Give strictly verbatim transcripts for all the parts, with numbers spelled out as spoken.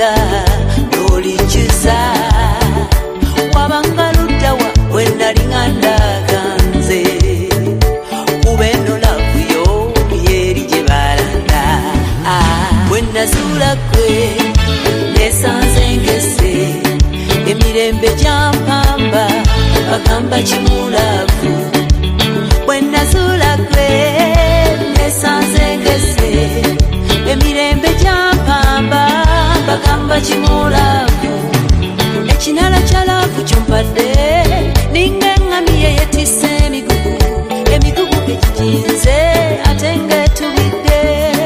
n'olijuza wabanga ludda wa bwenali nga ndaganze kuba eno lavu yo yeri gye balanda bwenazuula gwe nesanze ngese emirembe gyampamba bagamba kimulavu bwenazuula gwe nesanze ngese emirembe gyampamba bagamba kimulavu ekinala kya laavu kyompadde ninga eŋŋami yeyetisse emigugu emigugu gegiginze ate ng'etubidde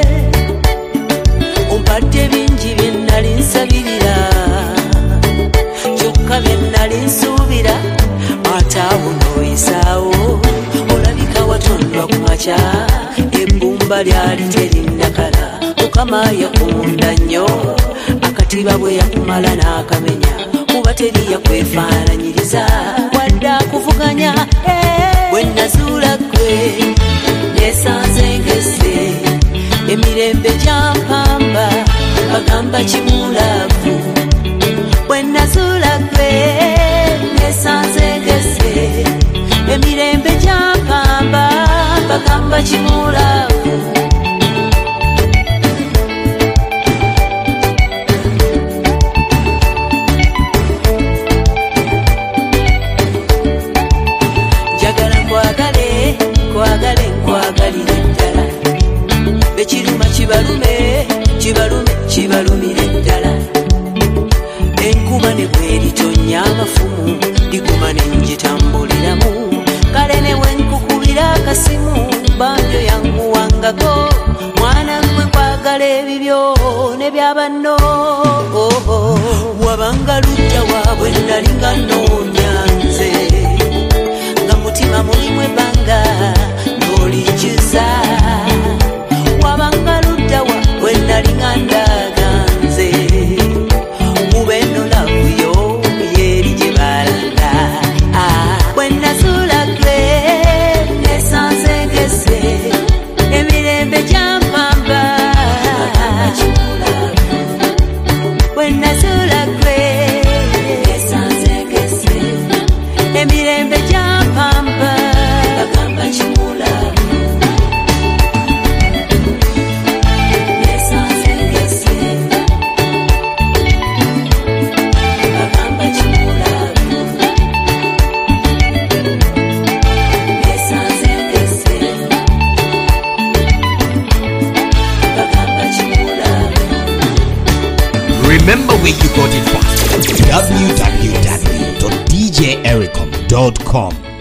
ompadde bingi bye nnali nsabirira kyokka bye nnali nsuubira ate awo n'oyisaawo olabika watondwa ku makya ebbumba lyali terinnakala mukama yakunda nnyo akatiba bwe yakumala n'akamenya kuba teri yakwefaananyiriza wadde akuvuganya bwe nazuula gwe nesanze ngese emirembe gyampamba bagamba kimulavu bwe nazuula gwe nesanze ngese emirembe gyampamba bagamba kimulavu kwagale nkwagalire ddala bekiruma kibalume kibalume kibalumire ddala enkuba ne bweritonnya amafumu liguma nenjitambuliramu kale ne wenkukubira akasimu banjo yanguwangako mwana gwe kwagala ebibyo ne byabanno wabanga lujja waabwe nali nga noonyanze nga mutima mulimu ebbanga n'olijuza wabanga ludda wa bwe nnali nga ndaganze kuba eno lavu yo yeri gye balanda bwe nazuula gwe nesanze ngese emirembe gyampamba bwe nazuula gwe nesanze ngese emirembe gyampamba bagamba kimulavu nesanze ngese bagamba kimulavu nesanze ngese bagamba kimulavu. Remember where you got it from. w w w dot d j ericom dot com